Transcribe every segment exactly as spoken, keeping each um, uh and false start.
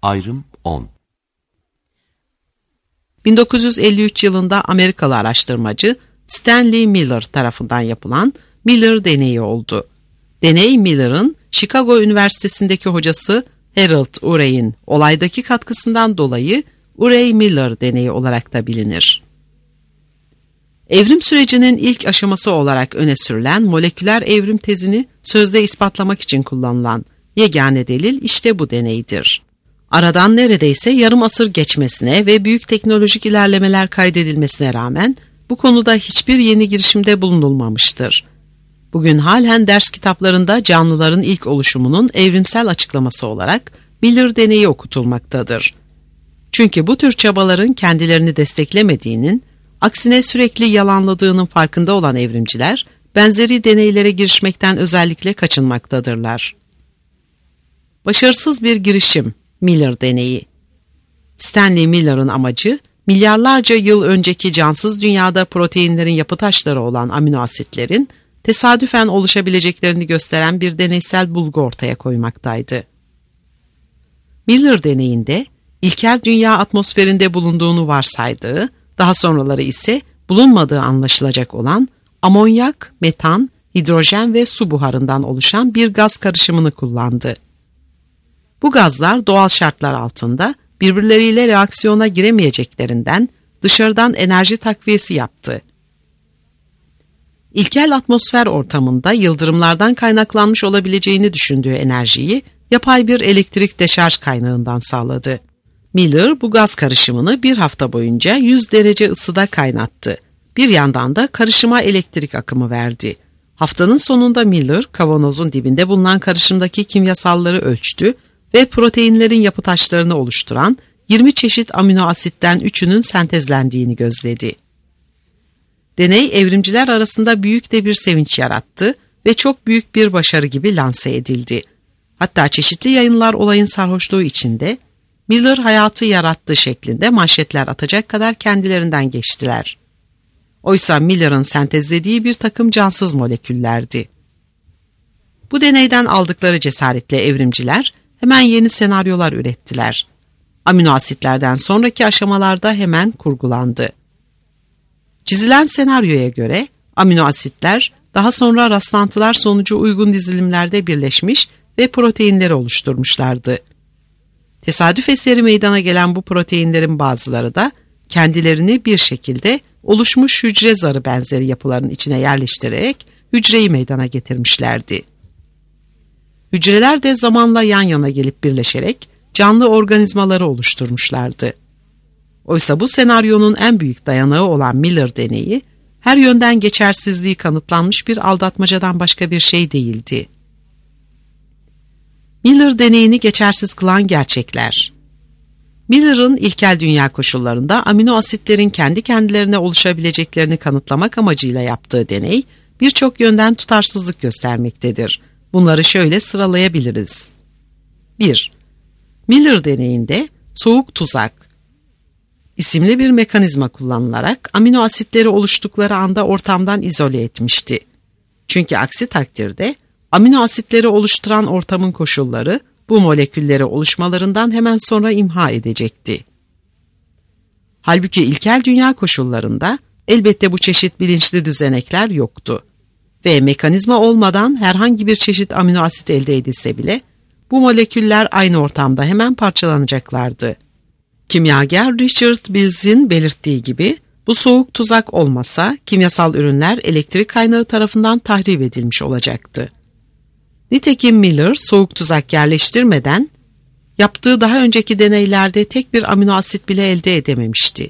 Ayrım on. bin dokuz yüz elli üç yılında Amerikalı araştırmacı Stanley Miller tarafından yapılan Miller deneyi oldu. Deney, Miller'ın Chicago Üniversitesi'ndeki hocası Harold Urey'in olaydaki katkısından dolayı Urey-Miller deneyi olarak da bilinir. Evrim sürecinin ilk aşaması olarak öne sürülen moleküler evrim tezini sözde ispatlamak için kullanılan yegane delil işte bu deneydir. Aradan neredeyse yarım asır geçmesine ve büyük teknolojik ilerlemeler kaydedilmesine rağmen bu konuda hiçbir yeni girişimde bulunulmamıştır. Bugün halen ders kitaplarında canlıların ilk oluşumunun evrimsel açıklaması olarak Miller deneyi okutulmaktadır. Çünkü bu tür çabaların kendilerini desteklemediğinin, aksine sürekli yalanladığının farkında olan evrimciler, benzeri deneylere girişmekten özellikle kaçınmaktadırlar. Başarısız bir girişim, Miller deneyi. Stanley Miller'ın amacı, milyarlarca yıl önceki cansız dünyada proteinlerin yapı taşları olan amino asitlerin tesadüfen oluşabileceklerini gösteren bir deneysel bulgu ortaya koymaktaydı. Miller deneyinde, ilkel dünya atmosferinde bulunduğunu varsaydığı, daha sonraları ise bulunmadığı anlaşılacak olan amonyak, metan, hidrojen ve su buharından oluşan bir gaz karışımını kullandı. Bu gazlar doğal şartlar altında birbirleriyle reaksiyona giremeyeceklerinden dışarıdan enerji takviyesi yaptı. İlkel atmosfer ortamında yıldırımlardan kaynaklanmış olabileceğini düşündüğü enerjiyi yapay bir elektrik deşarj kaynağından sağladı. Miller bu gaz karışımını bir hafta boyunca yüz derece ısıda kaynattı. Bir yandan da karışıma elektrik akımı verdi. Haftanın sonunda Miller kavanozun dibinde bulunan karışımdaki kimyasalları ölçtü ve proteinlerin yapı taşlarını oluşturan yirmi çeşit amino asitten üçünün sentezlendiğini gözledi. Deney evrimciler arasında büyük de bir sevinç yarattı ve çok büyük bir başarı gibi lanse edildi. Hatta çeşitli yayınlar olayın sarhoşluğu içinde Miller hayatı yarattı şeklinde manşetler atacak kadar kendilerinden geçtiler. Oysa Miller'ın sentezlediği bir takım cansız moleküllerdi. Bu deneyden aldıkları cesaretle evrimciler hemen yeni senaryolar ürettiler. Amino asitlerden sonraki aşamalarda hemen kurgulandı. Çizilen senaryoya göre amino asitler daha sonra rastlantılar sonucu uygun dizilimlerde birleşmiş ve proteinleri oluşturmuşlardı. Tesadüf eseri meydana gelen bu proteinlerin bazıları da kendilerini bir şekilde oluşmuş hücre zarı benzeri yapıların içine yerleştirerek hücreyi meydana getirmişlerdi. Hücreler de zamanla yan yana gelip birleşerek canlı organizmaları oluşturmuşlardı. Oysa bu senaryonun en büyük dayanağı olan Miller deneyi, her yönden geçersizliği kanıtlanmış bir aldatmacadan başka bir şey değildi. Miller deneyini geçersiz kılan gerçekler. Miller'ın ilkel dünya koşullarında amino asitlerin kendi kendilerine oluşabileceklerini kanıtlamak amacıyla yaptığı deney, birçok yönden tutarsızlık göstermektedir. Bunları şöyle sıralayabiliriz. bir. Miller deneyinde soğuk tuzak isimli bir mekanizma kullanılarak amino asitleri oluştukları anda ortamdan izole etmişti. Çünkü aksi takdirde amino asitleri oluşturan ortamın koşulları bu molekülleri oluşmalarından hemen sonra imha edecekti. Halbuki ilkel dünya koşullarında elbette bu çeşit bilinçli düzenekler yoktu ve mekanizma olmadan herhangi bir çeşit amino asit elde edilse bile bu moleküller aynı ortamda hemen parçalanacaklardı. Kimyager Richard Bills'in belirttiği gibi bu soğuk tuzak olmasa kimyasal ürünler elektrik kaynağı tarafından tahrip edilmiş olacaktı. Nitekim Miller soğuk tuzak yerleştirmeden yaptığı daha önceki deneylerde tek bir amino asit bile elde edememişti.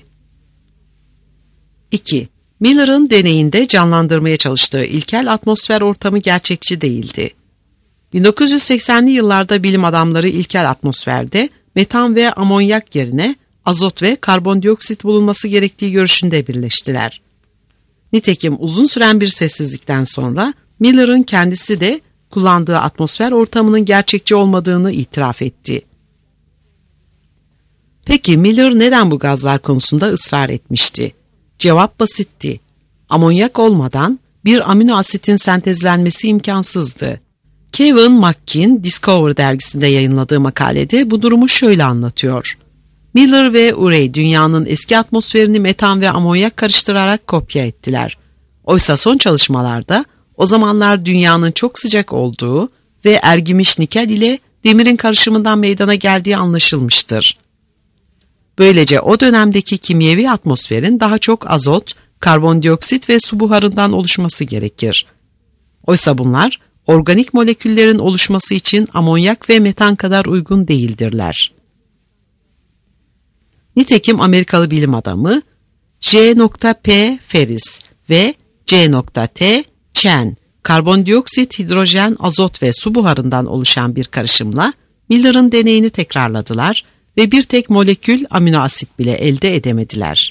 iki. Miller'ın deneyinde canlandırmaya çalıştığı ilkel atmosfer ortamı gerçekçi değildi. bin dokuz yüz seksenli yıllarda bilim adamları ilkel atmosferde metan ve amonyak yerine azot ve karbondioksit bulunması gerektiği görüşünde birleştiler. Nitekim uzun süren bir sessizlikten sonra Miller'ın kendisi de kullandığı atmosfer ortamının gerçekçi olmadığını itiraf etti. Peki Miller neden bu gazlar konusunda ısrar etmişti? Cevap basitti. Amonyak olmadan bir amino asitin sentezlenmesi imkansızdı. Kevin McKean, Discover dergisinde yayınladığı makalede bu durumu şöyle anlatıyor. Miller ve Urey dünyanın eski atmosferini metan ve amonyak karıştırarak kopya ettiler. Oysa son çalışmalarda o zamanlar dünyanın çok sıcak olduğu ve ergimiş nikel ile demirin karışımından meydana geldiği anlaşılmıştır. Böylece o dönemdeki kimyevi atmosferin daha çok azot, karbondioksit ve su buharından oluşması gerekir. Oysa bunlar organik moleküllerin oluşması için amonyak ve metan kadar uygun değildirler. Nitekim Amerikalı bilim adamı J P Ferris ve C T Chen, karbondioksit, hidrojen, azot ve su buharından oluşan bir karışımla Miller'ın deneyini tekrarladılar ve bir tek molekül amino asit bile elde edemediler.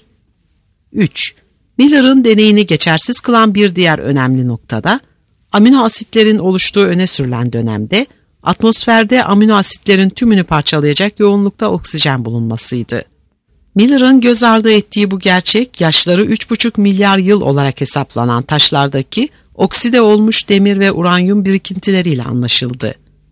üç. Miller'ın deneyini geçersiz kılan bir diğer önemli noktada, amino asitlerin oluştuğu öne sürülen dönemde atmosferde amino asitlerin tümünü parçalayacak yoğunlukta oksijen bulunmasıydı. Miller'ın göz ardı ettiği bu gerçek, yaşları üç buçuk milyar yıl olarak hesaplanan taşlardaki okside olmuş demir ve uranyum birikintileriyle anlaşıldı.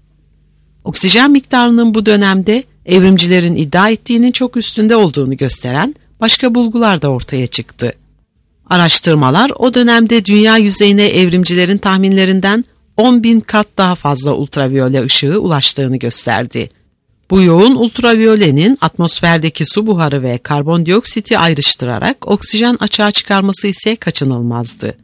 Oksijen miktarının bu dönemde evrimcilerin iddia ettiğinin çok üstünde olduğunu gösteren başka bulgular da ortaya çıktı. Araştırmalar o dönemde dünya yüzeyine evrimcilerin tahminlerinden on bin kat daha fazla ultraviyole ışığı ulaştığını gösterdi. Bu yoğun ultraviyolenin atmosferdeki su buharı ve karbondioksiti ayrıştırarak oksijen açığa çıkarması ise kaçınılmazdı.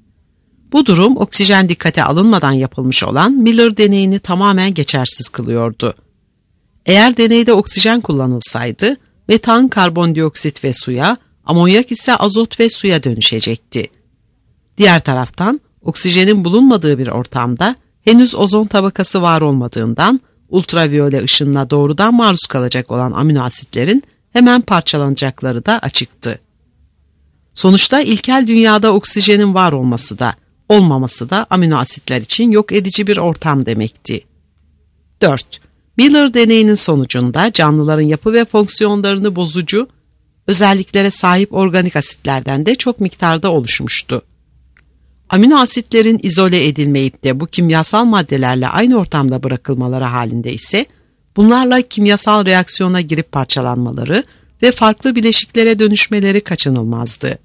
Bu durum oksijen dikkate alınmadan yapılmış olan Miller deneyini tamamen geçersiz kılıyordu. Eğer deneyde oksijen kullanılsaydı, metan karbondioksit ve suya, amonyak ise azot ve suya dönüşecekti. Diğer taraftan oksijenin bulunmadığı bir ortamda henüz ozon tabakası var olmadığından ultraviyole ışınına doğrudan maruz kalacak olan amino asitlerin hemen parçalanacakları da açıktı. Sonuçta ilkel dünyada oksijenin var olması da olmaması da amino asitler için yok edici bir ortam demekti. dört. Miller deneyinin sonucunda canlıların yapı ve fonksiyonlarını bozucu özelliklere sahip organik asitlerden de çok miktarda oluşmuştu. Amino asitlerin izole edilmeyip de bu kimyasal maddelerle aynı ortamda bırakılmaları halinde ise bunlarla kimyasal reaksiyona girip parçalanmaları ve farklı bileşiklere dönüşmeleri kaçınılmazdı.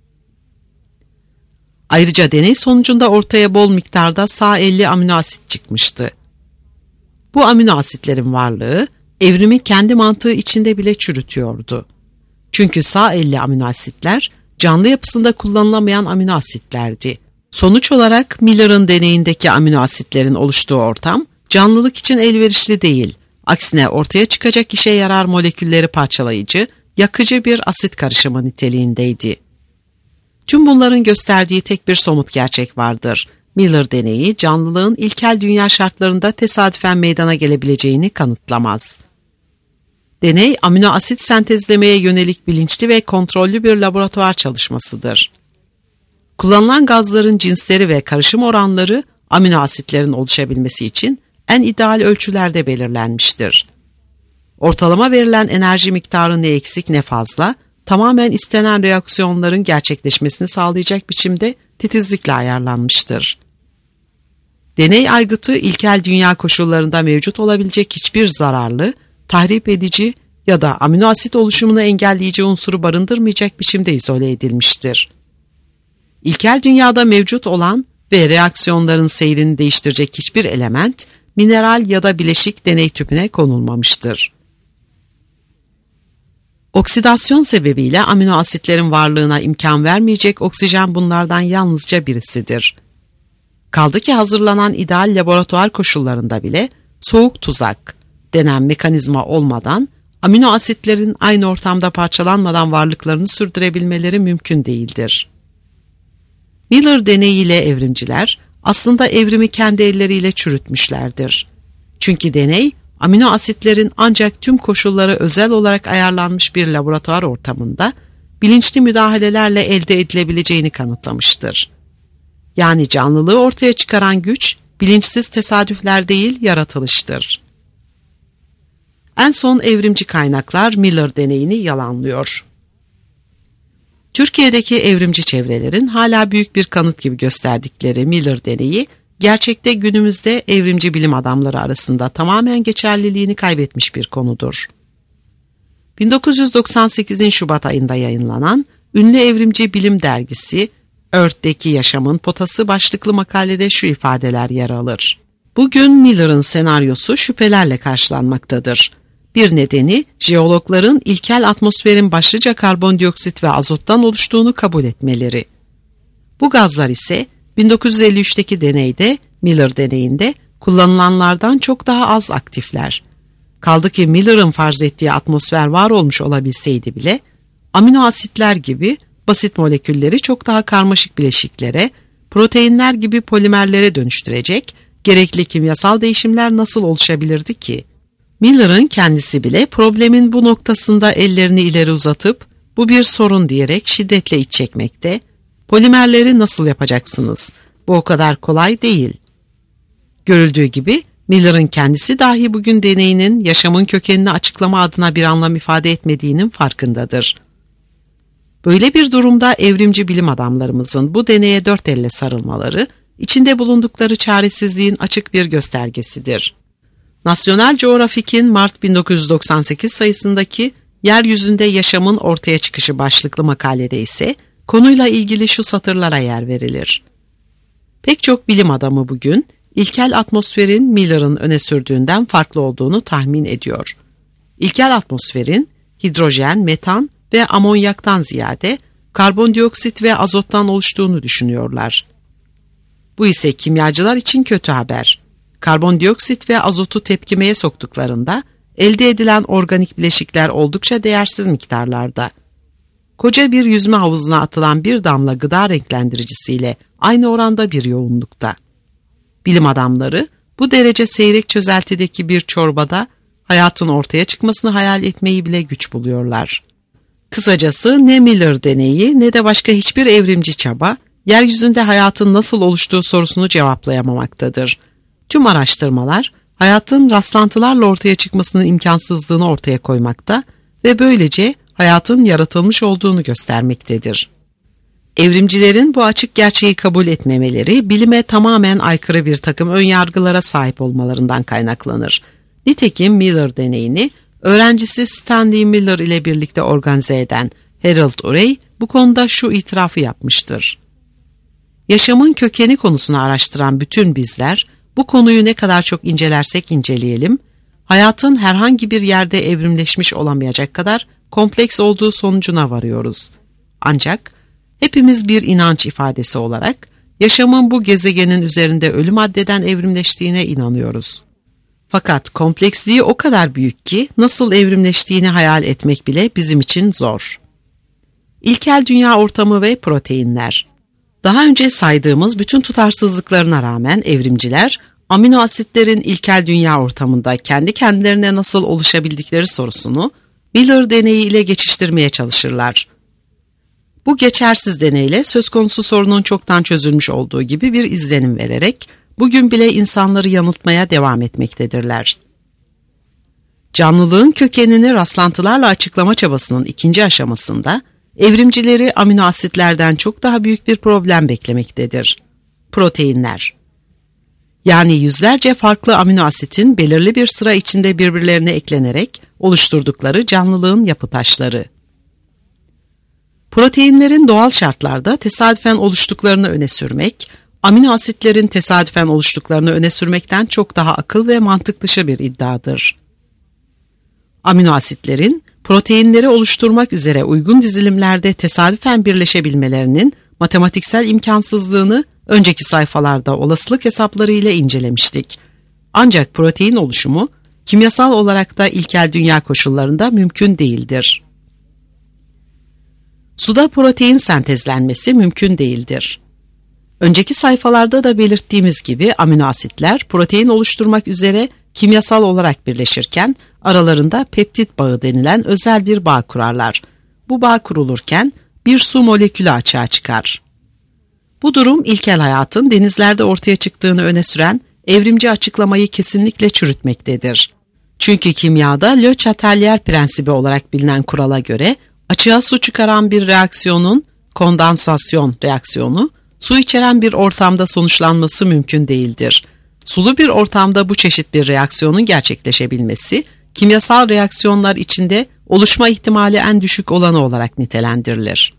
Ayrıca deney sonucunda ortaya bol miktarda sağ elli amino asit çıkmıştı. Bu amino asitlerin varlığı evrimi kendi mantığı içinde bile çürütüyordu. Çünkü sağ elli amino asitler canlı yapısında kullanılamayan amino asitlerdi. Sonuç olarak Miller'ın deneyindeki amino asitlerin oluştuğu ortam canlılık için elverişli değil, aksine ortaya çıkacak işe yarar molekülleri parçalayıcı, yakıcı bir asit karışımı niteliğindeydi. Tüm bunların gösterdiği tek bir somut gerçek vardır. Miller deneyi canlılığın ilkel dünya şartlarında tesadüfen meydana gelebileceğini kanıtlamaz. Deney, amino asit sentezlemeye yönelik bilinçli ve kontrollü bir laboratuvar çalışmasıdır. Kullanılan gazların cinsleri ve karışım oranları amino asitlerin oluşabilmesi için en ideal ölçülerde belirlenmiştir. Ortalama verilen enerji miktarı ne eksik ne fazla, tamamen istenen reaksiyonların gerçekleşmesini sağlayacak biçimde titizlikle ayarlanmıştır. Deney aygıtı ilkel dünya koşullarında mevcut olabilecek hiçbir zararlı, tahrip edici ya da amino asit oluşumunu engelleyici unsuru barındırmayacak biçimde izole edilmiştir. İlkel dünyada mevcut olan ve reaksiyonların seyrini değiştirecek hiçbir element, mineral ya da bileşik deney tüpüne konulmamıştır. Oksidasyon sebebiyle amino asitlerin varlığına imkan vermeyecek oksijen bunlardan yalnızca birisidir. Kaldı ki hazırlanan ideal laboratuvar koşullarında bile soğuk tuzak denen mekanizma olmadan amino asitlerin aynı ortamda parçalanmadan varlıklarını sürdürebilmeleri mümkün değildir. Miller deneyiyle evrimciler aslında evrimi kendi elleriyle çürütmüşlerdir. Çünkü deney, amino asitlerin ancak tüm koşulları özel olarak ayarlanmış bir laboratuvar ortamında bilinçli müdahalelerle elde edilebileceğini kanıtlamıştır. Yani canlılığı ortaya çıkaran güç, bilinçsiz tesadüfler değil, yaratılıştır. En son evrimci kaynaklar Miller deneyini yalanlıyor. Türkiye'deki evrimci çevrelerin hala büyük bir kanıt gibi gösterdikleri Miller deneyi, gerçekte günümüzde evrimci bilim adamları arasında tamamen geçerliliğini kaybetmiş bir konudur. bin dokuz yüz doksan sekizin Şubat ayında yayınlanan ünlü evrimci bilim dergisi Earth'teki Yaşamın Potası başlıklı makalede şu ifadeler yer alır. Bugün Miller'ın senaryosu şüphelerle karşılanmaktadır. Bir nedeni jeologların ilkel atmosferin başlıca karbondioksit ve azottan oluştuğunu kabul etmeleri. Bu gazlar ise bin dokuz yüz elli üçteki deneyde, Miller deneyinde kullanılanlardan çok daha az aktifler. Kaldı ki Miller'ın farz ettiği atmosfer var olmuş olabilseydi bile, amino asitler gibi basit molekülleri çok daha karmaşık bileşiklere, proteinler gibi polimerlere dönüştürecek gerekli kimyasal değişimler nasıl oluşabilirdi ki? Miller'ın kendisi bile problemin bu noktasında ellerini ileri uzatıp bu bir sorun diyerek şiddetle iç çekmekte, polimerleri nasıl yapacaksınız? Bu o kadar kolay değil. Görüldüğü gibi Miller'ın kendisi dahi bugün deneyinin yaşamın kökenini açıklama adına bir anlam ifade etmediğinin farkındadır. Böyle bir durumda evrimci bilim adamlarımızın bu deneye dört elle sarılmaları, içinde bulundukları çaresizliğin açık bir göstergesidir. National Geographic'in Mart bin dokuz yüz doksan sekiz sayısındaki Yeryüzünde Yaşamın Ortaya Çıkışı başlıklı makalede ise konuyla ilgili şu satırlara yer verilir. Pek çok bilim adamı bugün ilkel atmosferin Miller'ın öne sürdüğünden farklı olduğunu tahmin ediyor. İlkel atmosferin hidrojen, metan ve amonyaktan ziyade karbondioksit ve azottan oluştuğunu düşünüyorlar. Bu ise kimyacılar için kötü haber. Karbondioksit ve azotu tepkimeye soktuklarında elde edilen organik bileşikler oldukça değersiz miktarlarda. Koca bir yüzme havuzuna atılan bir damla gıda renklendiricisiyle aynı oranda bir yoğunlukta. Bilim adamları bu derece seyrek çözeltideki bir çorbada hayatın ortaya çıkmasını hayal etmeyi bile güç buluyorlar. Kısacası ne Miller deneyi ne de başka hiçbir evrimci çaba, yeryüzünde hayatın nasıl oluştuğu sorusunu cevaplayamamaktadır. Tüm araştırmalar, hayatın rastlantılarla ortaya çıkmasının imkansızlığını ortaya koymakta ve böylece hayatın yaratılmış olduğunu göstermektedir. Evrimcilerin bu açık gerçeği kabul etmemeleri, bilime tamamen aykırı bir takım önyargılara sahip olmalarından kaynaklanır. Nitekim Miller deneyini, öğrencisi Stanley Miller ile birlikte organize eden Harold Urey bu konuda şu itirafı yapmıştır. Yaşamın kökeni konusunu araştıran bütün bizler, bu konuyu ne kadar çok incelersek inceleyelim, hayatın herhangi bir yerde evrimleşmiş olamayacak kadar kompleks olduğu sonucuna varıyoruz. Ancak hepimiz bir inanç ifadesi olarak yaşamın bu gezegenin üzerinde ölü maddeden evrimleştiğine inanıyoruz. Fakat kompleksliği o kadar büyük ki nasıl evrimleştiğini hayal etmek bile bizim için zor. İlkel dünya ortamı ve proteinler. Daha önce saydığımız bütün tutarsızlıklarına rağmen evrimciler, amino asitlerin ilkel dünya ortamında kendi kendilerine nasıl oluşabildikleri sorusunu Miller deneyi ile geçiştirmeye çalışırlar. Bu geçersiz deneyle söz konusu sorunun çoktan çözülmüş olduğu gibi bir izlenim vererek bugün bile insanları yanıltmaya devam etmektedirler. Canlılığın kökenini rastlantılarla açıklama çabasının ikinci aşamasında evrimcileri amino asitlerden çok daha büyük bir problem beklemektedir. Proteinler. Yani yüzlerce farklı amino asitin belirli bir sıra içinde birbirlerine eklenerek oluşturdukları canlılığın yapı taşları. Proteinlerin doğal şartlarda tesadüfen oluştuklarını öne sürmek, amino asitlerin tesadüfen oluştuklarını öne sürmekten çok daha akıl ve mantık dışı bir iddiadır. Amino asitlerin proteinleri oluşturmak üzere uygun dizilimlerde tesadüfen birleşebilmelerinin matematiksel imkansızlığını önceki sayfalarda olasılık hesapları ile incelemiştik. Ancak protein oluşumu kimyasal olarak da ilkel dünya koşullarında mümkün değildir. Suda protein sentezlenmesi mümkün değildir. Önceki sayfalarda da belirttiğimiz gibi amino asitler protein oluşturmak üzere kimyasal olarak birleşirken aralarında peptit bağı denilen özel bir bağ kurarlar. Bu bağ kurulurken bir su molekülü açığa çıkar. Bu durum ilkel hayatın denizlerde ortaya çıktığını öne süren evrimci açıklamayı kesinlikle çürütmektedir. Çünkü kimyada Le Chatelier prensibi olarak bilinen kurala göre açığa su çıkaran bir reaksiyonun kondansasyon reaksiyonu su içeren bir ortamda sonuçlanması mümkün değildir. Sulu bir ortamda bu çeşit bir reaksiyonun gerçekleşebilmesi, kimyasal reaksiyonlar içinde oluşma ihtimali en düşük olanı olarak nitelendirilir.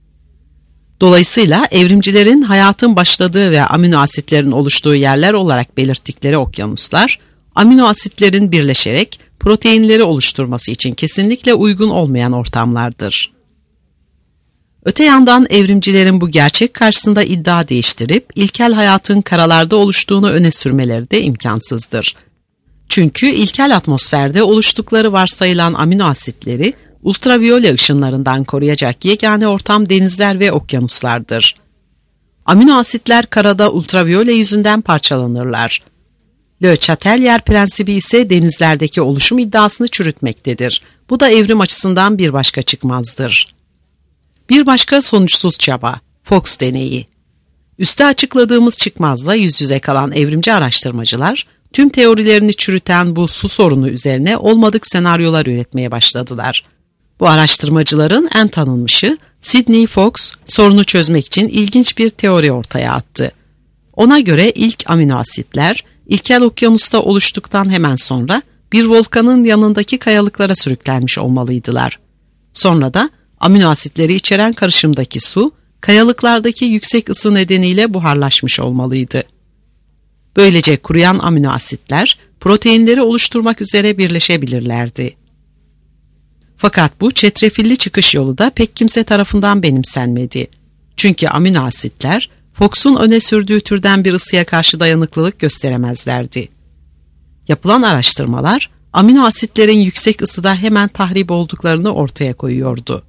Dolayısıyla evrimcilerin hayatın başladığı ve amino asitlerin oluştuğu yerler olarak belirttikleri okyanuslar, amino asitlerin birleşerek proteinleri oluşturması için kesinlikle uygun olmayan ortamlardır. Öte yandan evrimcilerin bu gerçek karşısında iddia değiştirip ilkel hayatın karalarda oluştuğunu öne sürmeleri de imkansızdır. Çünkü ilkel atmosferde oluştukları varsayılan amino asitleri ultraviyole ışınlarından koruyacak yegane ortam denizler ve okyanuslardır. Amino asitler karada ultraviyole yüzünden parçalanırlar. Le Chatelier prensibi ise denizlerdeki oluşum iddiasını çürütmektedir. Bu da evrim açısından bir başka çıkmazdır. Bir başka sonuçsuz çaba, Fox deneyi. Üste açıkladığımız çıkmazla yüz yüze kalan evrimci araştırmacılar, tüm teorilerini çürüten bu su sorunu üzerine olmadık senaryolar üretmeye başladılar. Bu araştırmacıların en tanınmışı Sidney Fox, sorunu çözmek için ilginç bir teori ortaya attı. Ona göre ilk amino asitler, ilkel okyanusta oluştuktan hemen sonra bir volkanın yanındaki kayalıklara sürüklenmiş olmalıydılar. Sonra da amino asitleri içeren karışımdaki su, kayalıklardaki yüksek ısı nedeniyle buharlaşmış olmalıydı. Böylece kuruyan amino asitler, proteinleri oluşturmak üzere birleşebilirlerdi. Fakat bu çetrefilli çıkış yolu da pek kimse tarafından benimsenmedi. Çünkü amino asitler, Fox'un öne sürdüğü türden bir ısıya karşı dayanıklılık gösteremezlerdi. Yapılan araştırmalar, amino asitlerin yüksek ısıda hemen tahrip olduklarını ortaya koyuyordu.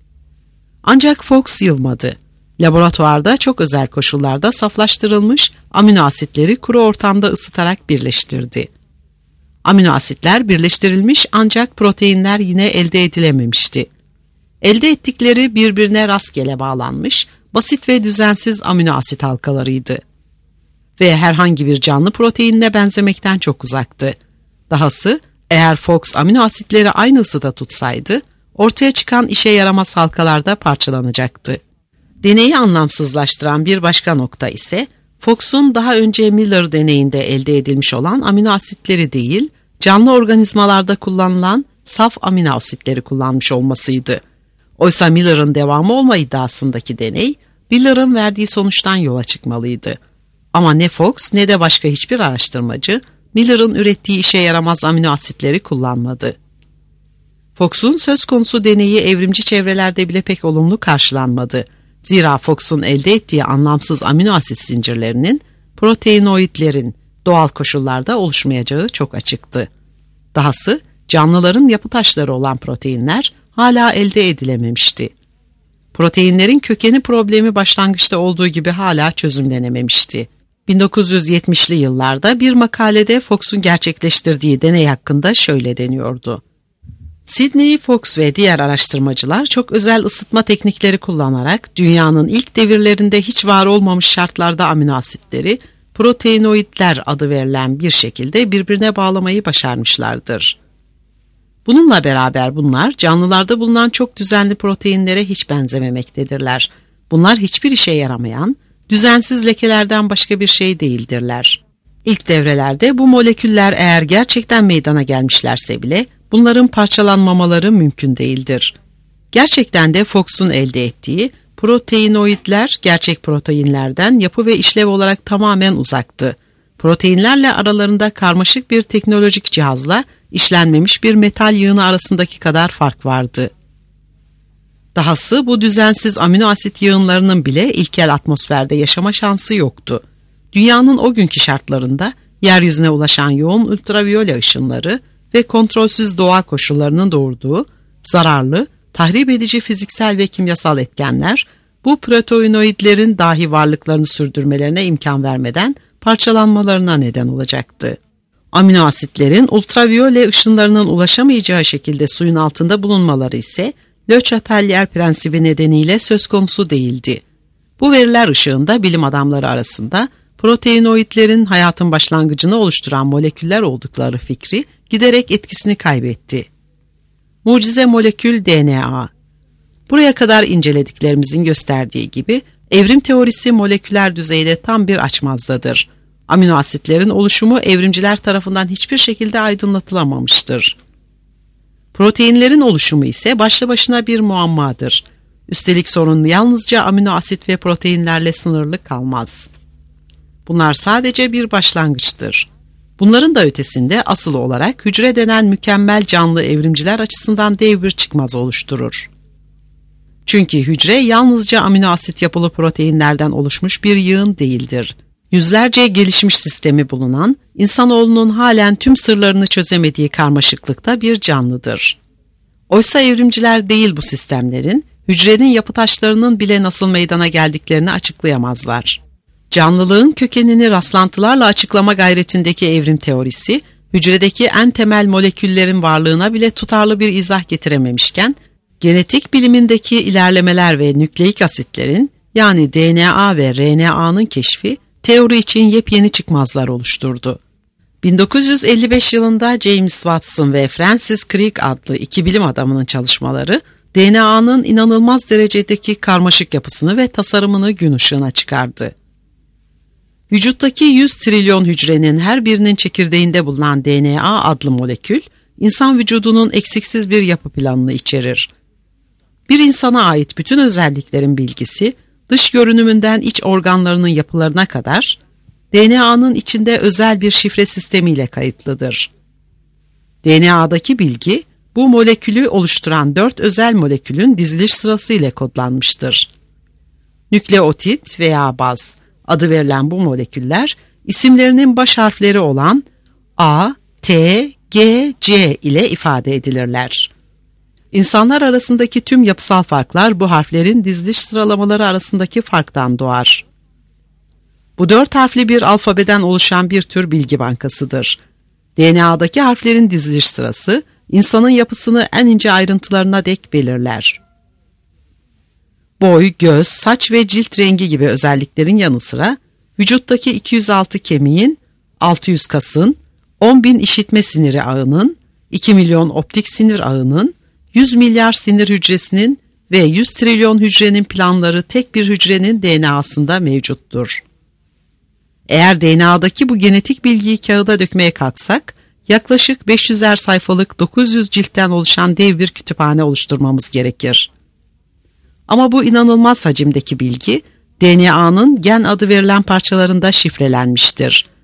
Ancak Fox yılmadı. Laboratuvarda çok özel koşullarda saflaştırılmış amino asitleri kuru ortamda ısıtarak birleştirdi. Amino asitler birleştirilmiş ancak proteinler yine elde edilememişti. Elde ettikleri birbirine rastgele bağlanmış, basit ve düzensiz amino asit halkalarıydı. Ve herhangi bir canlı proteinine benzemekten çok uzaktı. Dahası eğer Fox amino asitleri aynı ısıda tutsaydı, ortaya çıkan işe yaramaz halkalarda parçalanacaktı. Deneyi anlamsızlaştıran bir başka nokta ise, Fox'un daha önce Miller deneyinde elde edilmiş olan amino asitleri değil, canlı organizmalarda kullanılan saf amino asitleri kullanmış olmasıydı. Oysa Miller'ın devamı olma iddiasındaki deney, Miller'ın verdiği sonuçtan yola çıkmalıydı. Ama ne Fox ne de başka hiçbir araştırmacı, Miller'ın ürettiği işe yaramaz amino asitleri kullanmadı. Fox'un söz konusu deneyi evrimci çevrelerde bile pek olumlu karşılanmadı. Zira Fox'un elde ettiği anlamsız amino asit zincirlerinin proteinoidlerin doğal koşullarda oluşmayacağı çok açıktı. Dahası canlıların yapı taşları olan proteinler hala elde edilememişti. Proteinlerin kökeni problemi başlangıçta olduğu gibi hala çözümlenememişti. bin dokuz yüz yetmişli yıllarda bir makalede Fox'un gerçekleştirdiği deney hakkında şöyle deniyordu. Sidney Fox ve diğer araştırmacılar çok özel ısıtma teknikleri kullanarak dünyanın ilk devirlerinde hiç var olmamış şartlarda amino asitleri proteinoidler adı verilen bir şekilde birbirine bağlamayı başarmışlardır. Bununla beraber bunlar canlılarda bulunan çok düzenli proteinlere hiç benzememektedirler. Bunlar hiçbir işe yaramayan, düzensiz lekelerden başka bir şey değildirler. İlk devrelerde bu moleküller eğer gerçekten meydana gelmişlerse bile bunların parçalanmamaları mümkün değildir. Gerçekten de Fox'un elde ettiği proteinoidler gerçek proteinlerden yapı ve işlev olarak tamamen uzaktı. Proteinlerle aralarında karmaşık bir teknolojik cihazla işlenmemiş bir metal yığını arasındaki kadar fark vardı. Dahası bu düzensiz amino asit yığınlarının bile ilkel atmosferde yaşama şansı yoktu. Dünyanın o günkü şartlarında yeryüzüne ulaşan yoğun ultraviyole ışınları ve kontrolsüz doğa koşullarının doğurduğu zararlı, tahrip edici fiziksel ve kimyasal etkenler bu proteinoidlerin dahi varlıklarını sürdürmelerine imkan vermeden parçalanmalarına neden olacaktı. Amino asitlerin ultraviyole ışınlarının ulaşamayacağı şekilde suyun altında bulunmaları ise Le Chatelier prensibi nedeniyle söz konusu değildi. Bu veriler ışığında bilim adamları arasında proteinoidlerin hayatın başlangıcını oluşturan moleküller oldukları fikri giderek etkisini kaybetti. Mucize molekül D N A. Buraya kadar incelediklerimizin gösterdiği gibi Evrim teorisi moleküler düzeyde tam bir açmazdadır. Amino asitlerin oluşumu evrimciler tarafından hiçbir şekilde aydınlatılamamıştır. Proteinlerin oluşumu ise başlı başına bir muammadır. Üstelik sorun yalnızca amino asit ve proteinlerle sınırlı kalmaz. Bunlar sadece bir başlangıçtır. Bunların da ötesinde asıl olarak hücre denen mükemmel canlı evrimciler açısından dev bir çıkmaz oluşturur. Çünkü hücre yalnızca amino asit yapılı proteinlerden oluşmuş bir yığın değildir. Yüzlerce gelişmiş sistemi bulunan, insanoğlunun halen tüm sırlarını çözemediği karmaşıklıkta bir canlıdır. Oysa evrimciler değil bu sistemlerin, hücrenin yapı taşlarının bile nasıl meydana geldiklerini açıklayamazlar. Canlılığın kökenini rastlantılarla açıklama gayretindeki evrim teorisi, hücredeki en temel moleküllerin varlığına bile tutarlı bir izah getirememişken, genetik bilimindeki ilerlemeler ve nükleik asitlerin, yani D N A ve R N A'nın keşfi, teori için yepyeni çıkmazlar oluşturdu. bin dokuz yüz elli beş yılında James Watson ve Francis Crick adlı iki bilim adamının çalışmaları, D N A'nın inanılmaz derecedeki karmaşık yapısını ve tasarımını gün ışığına çıkardı. Vücuttaki yüz trilyon hücrenin her birinin çekirdeğinde bulunan D N A adlı molekül, insan vücudunun eksiksiz bir yapı planını içerir. Bir insana ait bütün özelliklerin bilgisi, dış görünümünden iç organlarının yapılarına kadar, D N A'nın içinde özel bir şifre sistemiyle kayıtlıdır. D N A'daki bilgi, bu molekülü oluşturan dört özel molekülün diziliş sırası ile kodlanmıştır. Nükleotit veya baz adı verilen bu moleküller, isimlerinin baş harfleri olan A, T, G, C ile ifade edilirler. İnsanlar arasındaki tüm yapısal farklar bu harflerin diziliş sıralamaları arasındaki farktan doğar. Bu dört harfli bir alfabeden oluşan bir tür bilgi bankasıdır. D N A'daki harflerin diziliş sırası, insanın yapısını en ince ayrıntılarına dek belirler. Boy, göz, saç ve cilt rengi gibi özelliklerin yanı sıra, vücuttaki iki yüz altı kemiğin, altı yüz kasın, on bin işitme siniri ağının, iki milyon optik sinir ağının, yüz milyar sinir hücresinin ve yüz trilyon hücrenin planları tek bir hücrenin D N A'sında mevcuttur. Eğer D N A'daki bu genetik bilgiyi kağıda dökmeye kalksak, yaklaşık beş yüzer sayfalık dokuz yüz ciltten oluşan dev bir kütüphane oluşturmamız gerekir. Ama bu inanılmaz hacimdeki bilgi, D N A'nın gen adı verilen parçalarında şifrelenmiştir.